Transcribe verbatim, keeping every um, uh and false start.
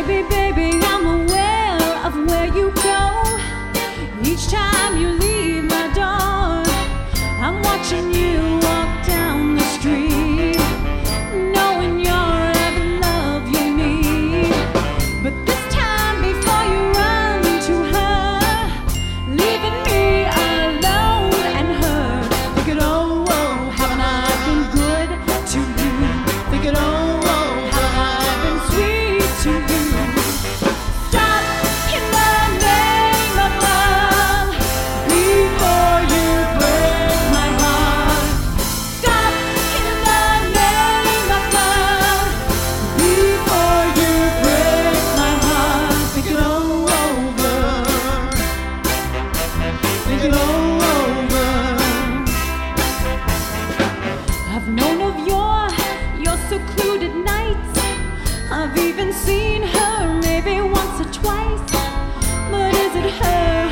Maybe, baby, I'm aware of where you go. Each time you leave my door, I'm watching you walk down the street, knowing you're every love you need. But this time before you run to her, leaving me alone and hurt, thinking, oh, oh, haven't I been good to you? Thinking, oh, oh, haven't I been sweet to you? Stop in the name of love before you break my heart. Stop in the name of love before you break my heart. Think it all over. Think it all over. I've known of your, your secluded nights. I've even seen her maybe once or twice. But is it her